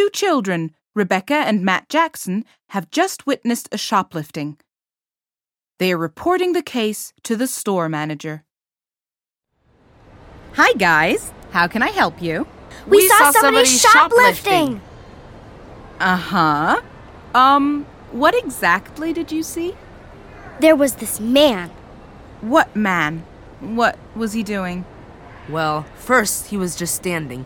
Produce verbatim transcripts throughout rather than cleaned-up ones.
two children, Rebecca and Matt Jackson, have just witnessed a shoplifting. They are reporting the case to the store manager. Hi, guys. How can I help you? We, we saw, saw somebody, somebody shoplifting. shoplifting. Uh-huh. Um, what exactly did you see? There was this man. What man? What was he doing? Well, first he was just standing.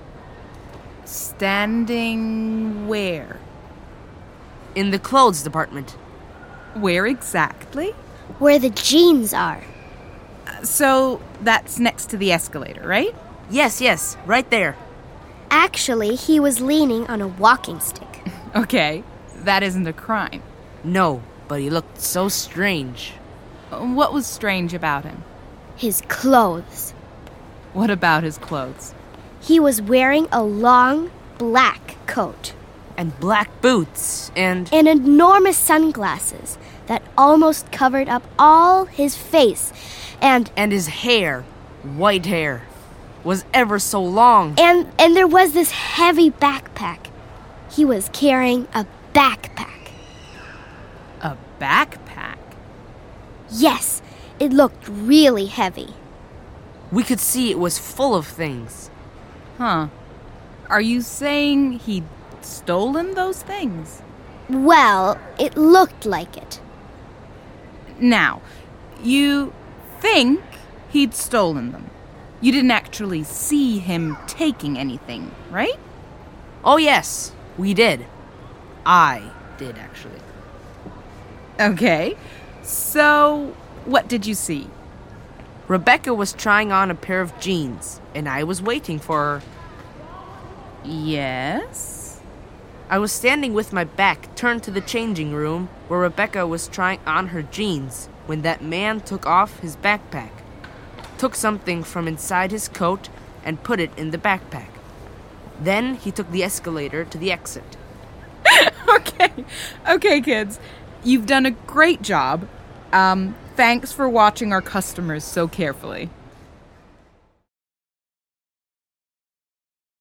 Standing where? In the clothes department. Where exactly? Where the jeans are. Uh, so that's next to the escalator, right? Yes, yes, right there. Actually, he was leaning on a walking stick. Okay, that isn't a crime. No, but he looked so strange. What was strange about him? His clothes. What about his clothes? He was wearing a long black coat. And black boots, and... And enormous sunglasses that almost covered up all his face, and... And his hair, white hair, was ever so long. And, and there was this heavy backpack. He was carrying a backpack. A backpack? Yes, it looked really heavy. We could see it was full of things. Huh. Are you saying he'd stolen those things? Well, it looked like it. Now, you think he'd stolen them. You didn't actually see him taking anything, right? Oh, yes, we did. I did, actually. Okay, so what did you see? Rebecca was trying on a pair of jeans, and I was waiting for her. Yes? I was standing with my back turned to the changing room where Rebecca was trying on her jeans when that man took off his backpack, took something from inside his coat, and put it in the backpack. Then he took the escalator to the exit. Okay, okay, kids. You've done a great job. Um, thanks for watching our customers so carefully.